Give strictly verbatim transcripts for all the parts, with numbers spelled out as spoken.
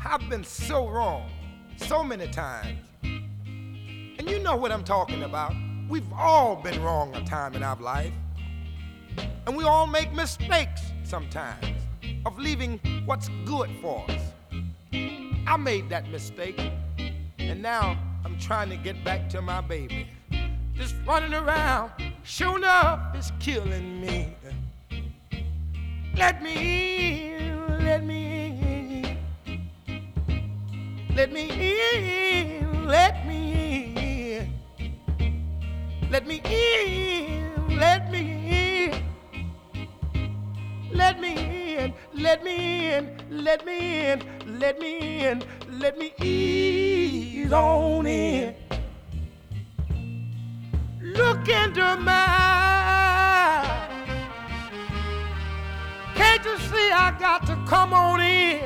I've been so wrong so many times. And you know what I'm talking about. We've all been wrong a time in our life. And we all make mistakes sometimes of leaving what's good for us. I made that mistake, and now I'm trying to get back to my baby. Just running around, sure enough, it's killing me. Let me in, let me in. Let me in, let me in. Let me in, let me in. Let me in, let me in, let me in, let me in, let me ease on in. Look into my eyes. Can't you see I got to come on in?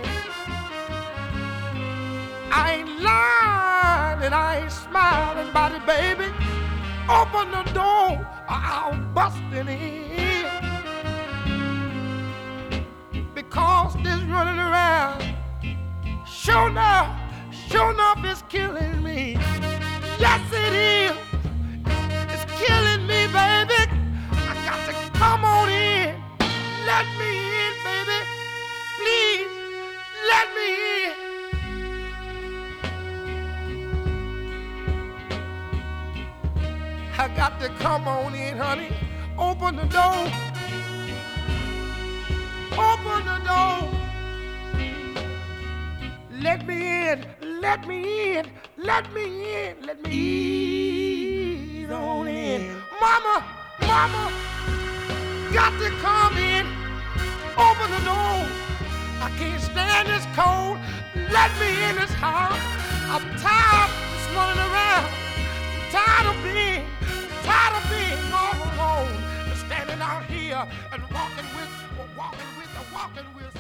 I ain't lying and I ain't smiling about it, baby. Open the door or I'll bust it in. Because this running around, sure enough, sure enough, it's killing me. Yes, it is. It's killing me, baby. I got to come on in. Let me in, baby. Please, let me in. I got to come on in, honey. Open the door. Open the door. Let me in, let me in, let me in, let me ease on in. Mama, mama, got to come in. Open the door. I can't stand this cold. Let me in this house. I'm tired of just running around. I'm tired of being, tired of being all alone. Standing out here and walking with, walking with, walking with.